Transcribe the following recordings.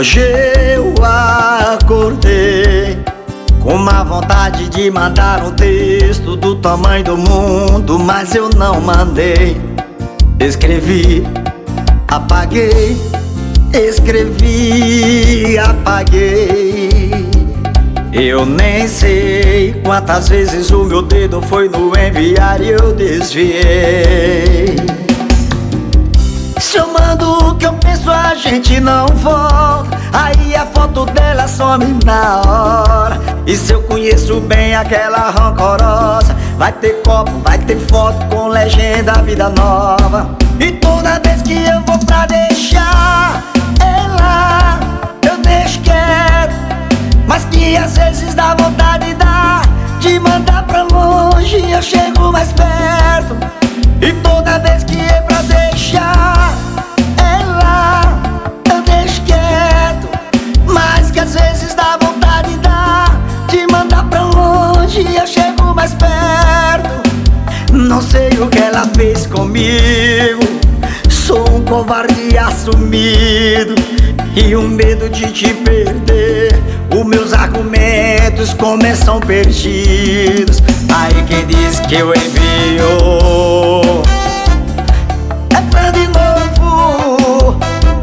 Hoje eu acordei com uma vontade de mandar um texto do tamanho do mundo, mas eu não mandei. Escrevi, apaguei, escrevi, apaguei. Eu nem sei quantas vezes o meu dedo foi no enviar e eu desviei. Se eu mando o que eu penso, a gente não volta. Aí a foto dela some na hora. E se eu conheço bem aquela rancorosa, vai ter copo, vai ter foto com legenda vida nova. E toda vez que eu vou pra deixar ela, eu deixo quieto. Mas que às vezes dá vontade de mandar pra longe, eu chego mais perto. E toda vez que é pra deixar ela, eu deixo quieto. Mas que às vezes dá vontade de mandar pra longe, eu chego mais perto. Não sei o que ela fez comigo, sou um covarde assumido. E o medo de te perder, os meus argumentos começam perdidos. Aí quem diz que eu envio é pra de novo.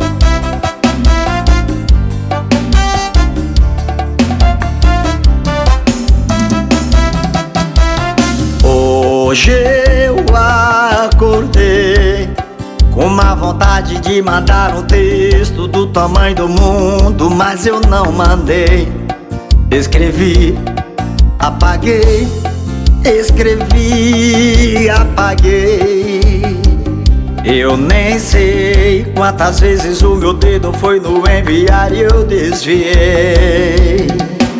Hoje eu acordei com uma vontade de mandar um texto do tamanho do mundo, mas eu não mandei. Escrevi, apaguei, escrevi, apaguei. Eu nem sei quantas vezes o meu dedo foi no enviar e eu desviei.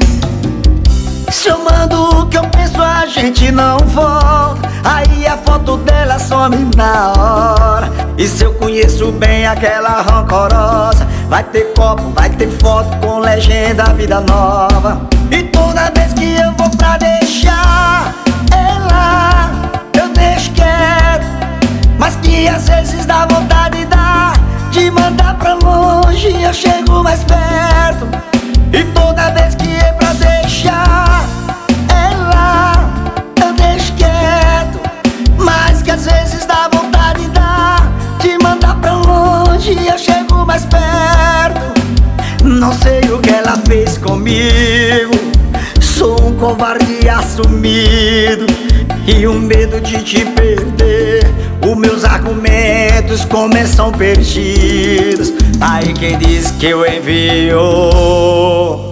Se eu mando o que eu penso, a gente não volta. Aí a foto dela some na hora. E se eu conheço bem aquela rancorosa, vai ter copo, vai ter foto com legenda vida nova. E toda vez que eu vou pra deixar ela, eu deixo quieto. Mas que às vezes dá vontade de mandar pra longe, eu chego mais perto. E toda vez que é pra deixar ela, eu deixo quieto. Mas que às vezes dá vontade de mandar pra longe, eu chego mais perto. Não sei o que ela fez comigo, sou um covarde assumido. E o medo de te perder, os meus argumentos começam perdidos. Aí quem diz que eu envio